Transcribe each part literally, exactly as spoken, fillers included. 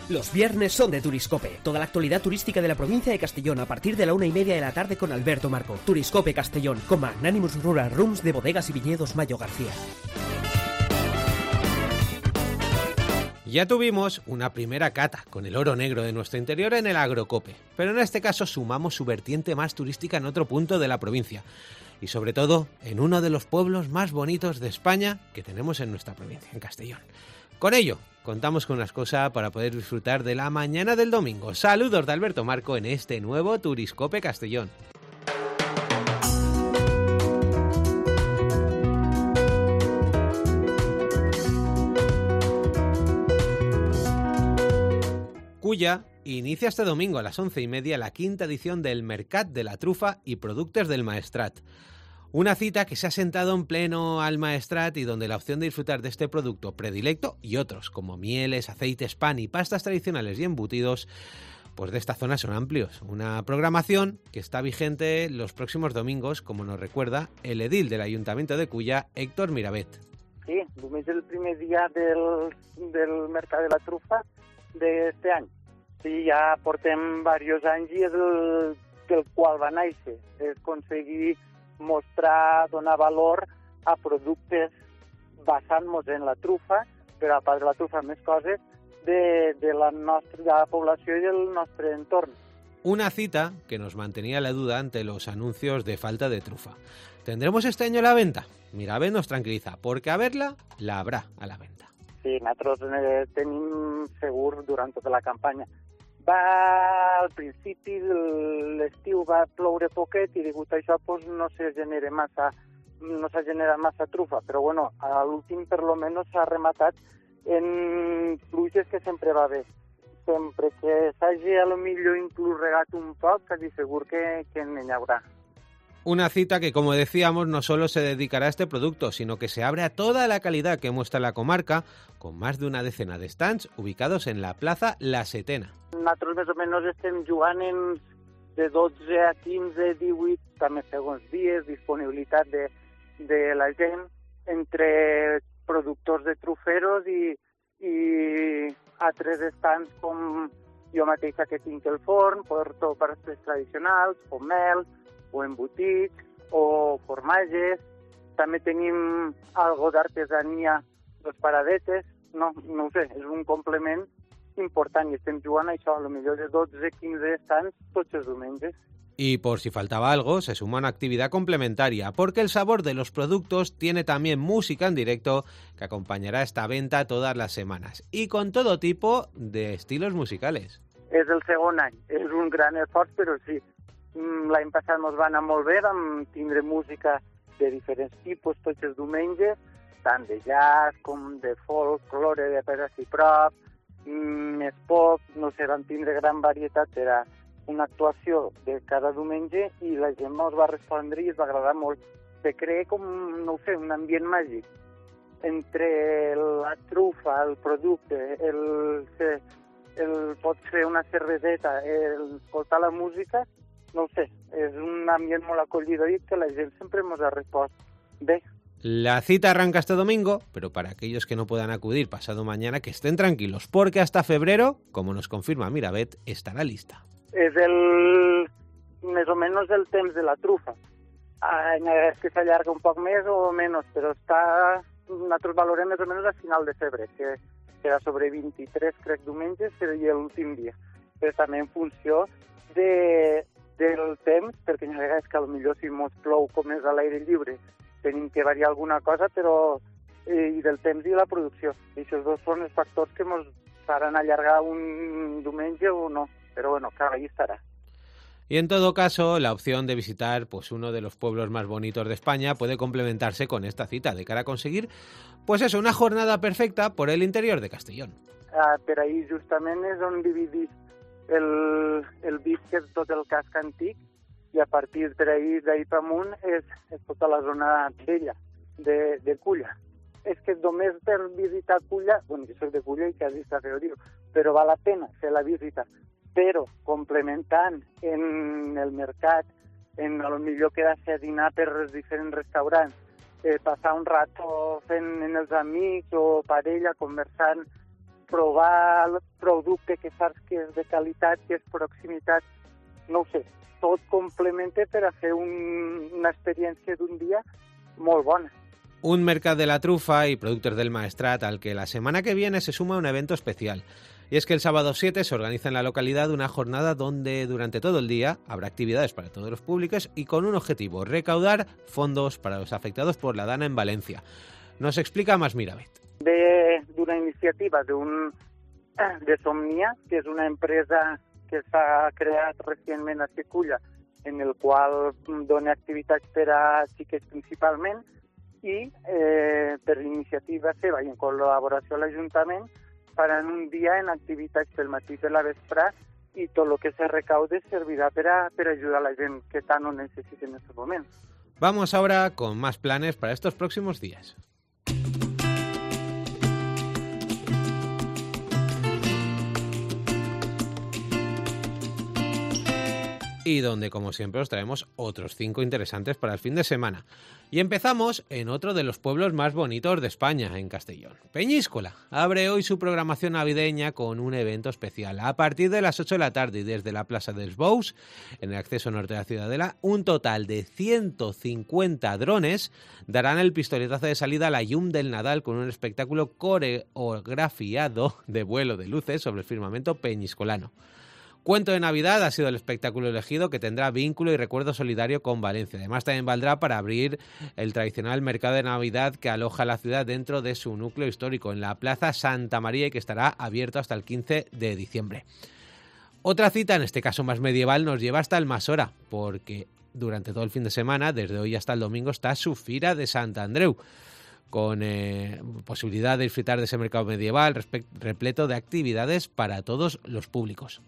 Los viernes son de Turiscope. Toda la actualidad turística de la provincia de Castellón a partir de la una y media de la tarde con Alberto Marco. Turiscope Castellón, con Magnanimous Rural Rooms de Bodegas y Viñedos Mayo García. Ya tuvimos una primera cata con el oro negro de nuestro interior en el Agrocope, pero en este caso sumamos su vertiente más turística en otro punto de la provincia y sobre todo en uno de los pueblos más bonitos de España que tenemos en nuestra provincia, en Castellón. Con ello, contamos con una excusa para poder disfrutar de la mañana del domingo. Saludos de Alberto Marco en este nuevo Turiscope Castellón. Culla inicia este domingo a las once y media la quinta edición del Mercat de la Trufa y Productos del Maestrat. Una cita que se ha sentado en pleno al Maestrat y donde la opción de disfrutar de este producto predilecto y otros como mieles, aceites, pan y pastas tradicionales y embutidos, pues de esta zona son amplios. Una programación que está vigente los próximos domingos, como nos recuerda el edil del Ayuntamiento de Culla, Héctor Mirabet. Sí, diumenge el primer dia del, del Mercat de la Trufa d'este any. Sí, ja portem diversos anys i és el, del qual va néixer, és aconseguir mostrar, donar valor a productes basant-nos en la trufa, però a part de la trufa més coses de, de, la nostra, de la població i del nostre entorn. Una cita que nos mantenía la duda ante los anuncios de falta de trufa. ¿Tendremos este año la venta? Mirabet nos tranquiliza, porque a verla, la habrá a la venta. Sí, nosaltres eh, tenim segur durant tota la campanya. Va, al principi de l'estiu va ploure poquet i degut a això pues, no se genera massa, no s'ha generat massa trufa, però bueno, a l'últim per lo menos s'ha rematat en pluges que sempre va bé. Sempre que s'hagi a lo millor inclús regat un poc, quasi segur que, que n'hi haurà. Una cita que, como decíamos, no solo se dedicará a este producto, sino que se abre a toda la calidad que muestra la comarca, con más de una decena de stands ubicados en la plaza La Setena. Nosaltres més o menys estem jugant en de dotze a quinze, divuit, també segons dies, disponibilitat de, de la gent, entre productors de truferos i, i altres stands com jo mateixa que tinc el forn, porto pastes tradicionals, o mel, o embotits, o formatges. També tenim algo d'artesania, les paradetes. No, no ho sé, és un complement important i estem jugant a això, a lo millor de dotze a quinze stands tots els diumenges. Y por si faltaba algo, se suma una actividad complementaria, porque el sabor de los productos tiene también música en directo que acompañará esta venta todas las semanas, y con todo tipo de estilos musicales. És el segon any, és un gran esforç, però sí, l'any passat ens va anar molt bé, vam tindre música de diferents tipus tots els diumenges, tant de jazz com de folklore, de peres i prop, més pop, no sé, vam tindre gran varietat, era una actuació de cada diumenge i la gent ens va respondre i es va agradar molt. Se crea com, no ho sé, un ambient màgic entre la trufa, el producte, el, el pot fer una cerveseta, el escoltar la música, no ho sé, és un ambient molt acollidor i que la gent sempre ens ha respost bé. La cita arranca este domingo, pero para aquellos que no puedan acudir pasado mañana, que estén tranquilos, porque hasta febrero, como nos confirma Mirabet, estará lista. És el, més o menys el temps de la trufa. És que s'allarga un poc més o menys, però està, nosaltres valorem més o menys a final de febrer, que serà sobre vint-i-tres, crec, diumenges, seria l'últim dia. Però també en funció de, del temps, perquè hi ha vegades que potser si mos plou com és a l'aire lliure, tenim que variar alguna cosa, però eh, i del temps i la producció. I aquests dos són els factors que ens faran allargar un diumenge o no. Pero bueno, claro, ahí estará. Y en todo caso, la opción de visitar pues uno de los pueblos más bonitos de España puede complementarse con esta cita de cara a conseguir, pues eso, una jornada perfecta por el interior de Castellón. Ah, per ahí justament és on dividís el, el Vic, que és tot el casc antic, i a partir per ahí, d'ahí per amunt, és, és tota la zona vella de, de Culla. És que només per visitar Culla, bueno, jo soc de Culla i quasi està feo dir, però val la pena fer la visita. Però complementant en el mercat, en a lo millor quedar-se a dinar per els diferents restaurants, eh, passar un rato fent en els amics o parella, conversant provar el producte que saps que és de qualitat, que és proximitat, no ho sé, tot complementa per a fer un, una experiència d'un dia molt bona. Un mercado de la trufa y productos del Maestrat al que la semana que viene se suma un evento especial. Y es que el sábado siete se organiza en la localidad una jornada donde durante todo el día habrá actividades para todos los públicos y con un objetivo, recaudar fondos para los afectados por la Dana en Valencia. Nos explica más Miravet. Ve d'una iniciativa d'un, de Somnia, que és una empresa que s'ha creat recentment a Seculla, en el qual dona activitats per a xiquets principalment, i eh, per iniciativa seva i en col·laboració amb l'Ajuntament faran un dia en activitats pel matí i per la vesprà i tot el que se recaude servirà per a, per a ajudar a la gent que tant ho necessita en aquest moment. Vamos ahora con más planes para estos próximos días. Y donde, como siempre, os traemos otros cinco interesantes para el fin de semana. Y empezamos en otro de los pueblos más bonitos de España, en Castellón. Peñíscola abre hoy su programación navideña con un evento especial. A partir de las ocho de la tarde y desde la Plaza dels Bous, en el acceso norte de la Ciudadela, un total de ciento cincuenta drones darán el pistoletazo de salida a la llum del Nadal con un espectáculo coreografiado de vuelo de luces sobre el firmamento peñiscolano. Cuento de Navidad ha sido el espectáculo elegido, que tendrá vínculo y recuerdo solidario con Valencia. Además, también valdrá para abrir el tradicional mercado de Navidad que aloja la ciudad dentro de su núcleo histórico, en la Plaza Santa María, y que estará abierto hasta el quince de diciembre. Otra cita, en este caso más medieval, nos lleva hasta el Masora, porque durante todo el fin de semana, desde hoy hasta el domingo, está su Fira de Sant Andreu, con eh, posibilidad de disfrutar de ese mercado medieval repleto de actividades para todos los públicos.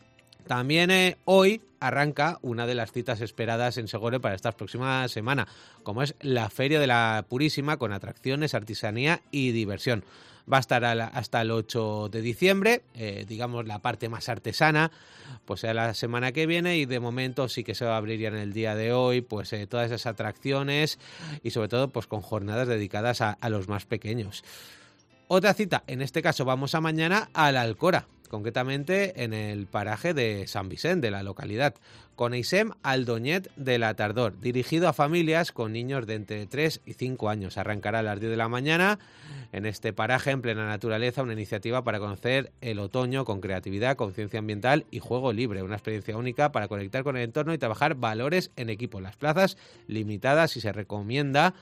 También eh, hoy arranca una de las citas esperadas en Segore para esta próxima semana, como es la Feria de la Purísima, con atracciones, artesanía y diversión. Va a estar hasta el ocho de diciembre, eh, digamos la parte más artesana, pues sea la semana que viene, y de momento sí que se va a abrir ya en el día de hoy, pues eh, todas esas atracciones y sobre todo pues con jornadas dedicadas a, a los más pequeños. Otra cita, en este caso vamos a mañana a la Alcora, concretamente en el paraje de San Vicente, de la localidad, con Eisem Aldoñet de la Tardor, dirigido a familias con niños de entre tres y cinco años. Arrancará a las diez de la mañana en este paraje, en plena naturaleza, una iniciativa para conocer el otoño con creatividad, conciencia ambiental y juego libre, una experiencia única para conectar con el entorno y trabajar valores en equipo. Las plazas limitadas y se recomienda,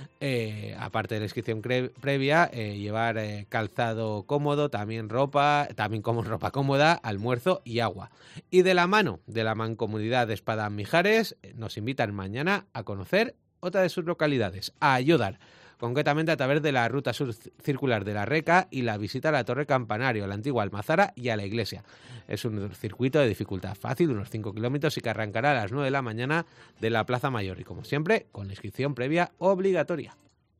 eh, aparte de la inscripción cre- previa, eh, llevar eh, calzado cómodo, también ropa, también como ropa cómoda, almuerzo y agua. Y de la mano de la Mancomunidad de Espada-Mijares nos invitan mañana a conocer otra de sus localidades, a Ayudar, concretamente a través de la ruta sur circular de la Reca y la visita a la Torre Campanario, a la antigua Almazara y a la iglesia. Es un circuito de dificultad fácil, unos cinco kilómetros, y que arrancará a las nueve de la mañana de la Plaza Mayor, y como siempre, con la inscripción previa obligatoria.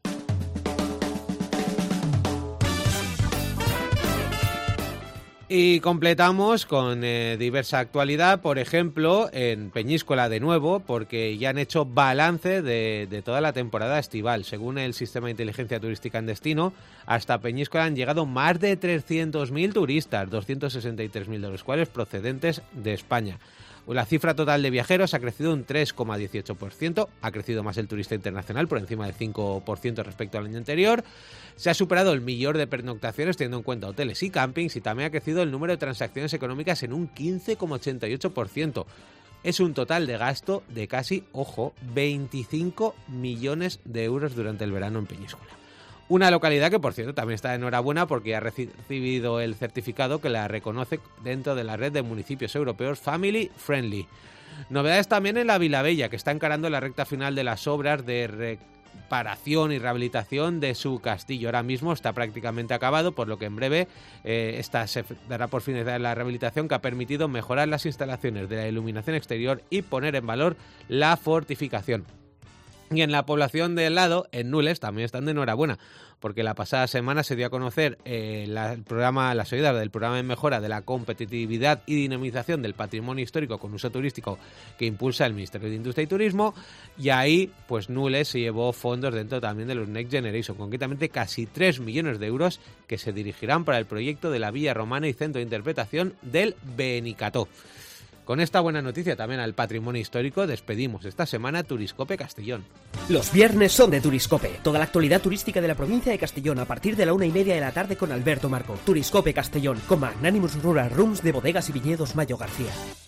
Y completamos con eh, diversa actualidad, por ejemplo, en Peñíscola de nuevo, porque ya han hecho balance de, de toda la temporada estival. Según el Sistema de Inteligencia Turística en Destino, hasta Peñíscola han llegado más de trescientos mil turistas, doscientos sesenta y tres mil de los cuales procedentes de España. La cifra total de viajeros ha crecido un tres coma dieciocho por ciento, ha crecido más el turista internacional, por encima del cinco por ciento respecto al año anterior. Se ha superado el millón de pernoctaciones teniendo en cuenta hoteles y campings, y también ha crecido el número de transacciones económicas en un quince coma ochenta y ocho por ciento. Es un total de gasto de casi, ojo, veinticinco millones de euros durante el verano en Peñíscola. Una localidad que, por cierto, también está de enhorabuena porque ha recibido el certificado que la reconoce dentro de la red de municipios europeos Family Friendly. Novedades también en la Vilabella, que está encarando la recta final de las obras de reparación y rehabilitación de su castillo. Ahora mismo está prácticamente acabado, por lo que en breve eh, esta se dará por finalizada la rehabilitación, que ha permitido mejorar las instalaciones de la iluminación exterior y poner en valor la fortificación. Y en la población de al lado, en Nules, también están de enhorabuena, porque la pasada semana se dio a conocer eh, la, el programa, la salida del programa de mejora de la competitividad y dinamización del patrimonio histórico con uso turístico que impulsa el Ministerio de Industria y Turismo, y ahí pues Nules se llevó fondos dentro también de los Next Generation, concretamente casi tres millones de euros que se dirigirán para el proyecto de la Villa Romana y Centro de Interpretación del Benicató. Con esta buena noticia también al patrimonio histórico despedimos esta semana Turiscope Castellón. Los viernes son de Turiscope. Toda la actualidad turística de la provincia de Castellón a partir de la una y media de la tarde con Alberto Marco. Turiscope Castellón, con Magnanimous Rural Rooms de Bodegas y Viñedos Mayo García.